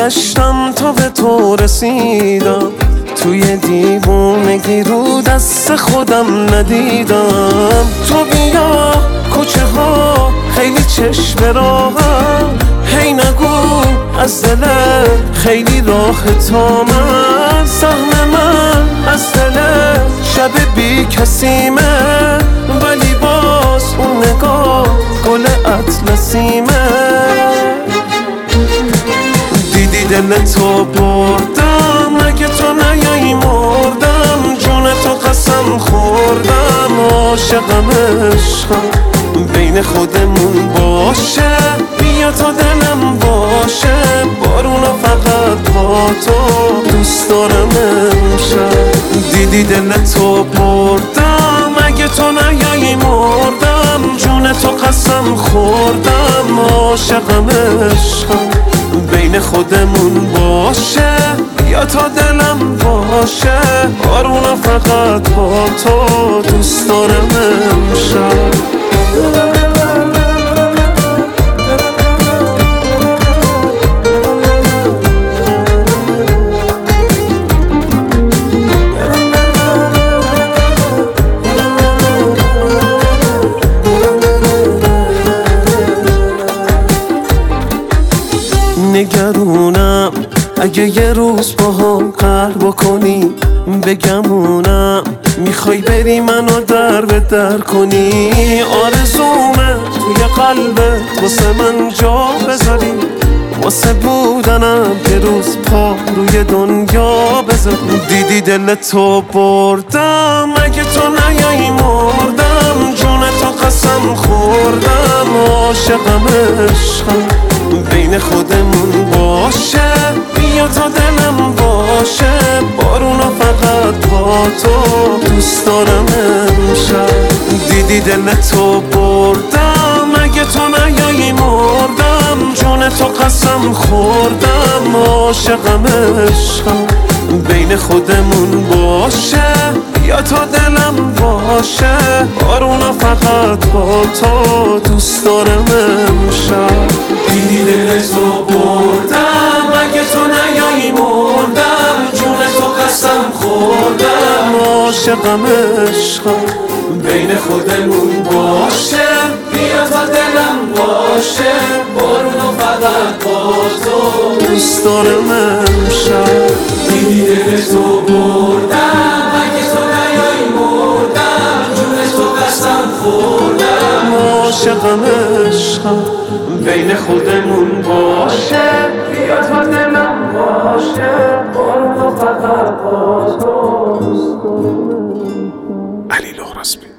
گشتم تا به تو رسیدم، توی دیوونگی رو دست خودم ندیدم. تو بیا کوچه ها خیلی چشم راهم، هی نگو از دلت خیلی راه تا من. سهم من از دلت شب بی کسیمه، ولی باز اون نگاه گل اطلسیمه. دیدی دل تو بردم، اگه تو نیایی مردم. جون تو قسم خوردم، عاشقم عشقم بین خودمون باشه. بیا تا دلم باشه، بارونا فقط با تو دوست دارم امشب. دیدی دل تو بردم، اگه تو نیایی مردم. جون تو قسم خوردم، عاشقم عشقم بین خودمون باشه. بیا تا دلم باشه، بارونا فقط با تو دوست دارم امشب. نگرونم اگه یه روز با هم قهر بکنی، بگمونم میخوای بری منو در به در کنی. آرزومه توی قلبت واسه من جا بذاری، واسه بودنم یه روز پا روی دنیا بذاری. دیدی دل تو بردم، اگه تو نیایی مردم. جون تو قسم خوردم، عاشقم عشقم بین خودمون باشه. بیا تا دلم باشه، بارونا فقط با تو دوست دارم امشب. دیدی دل تو بردم، اگه تو نیایی مردم. جون تو قسم خوردم، عاشقم عشقم بین خودمون باشه. بیا تا دلم باشه، بارونا فقط با تو دوست دارم امشب. دیدی دل تو بردم، اگه تو نیایی مردم. جون تو قسم خوردم، عاشقم عشقم بین خودمون باشه. بیا تا دلم باشه، بارونا فقط با تو دوست دارم امشب. دیدی دل تو بردم، اگه تو نیایی مردم. جون تو قسم خوردم، عاشقم عشقم بین خودمون باشه. بیا تا دلم باشه، بارونا فقط با تو دوست دارم. علی لهراسبی.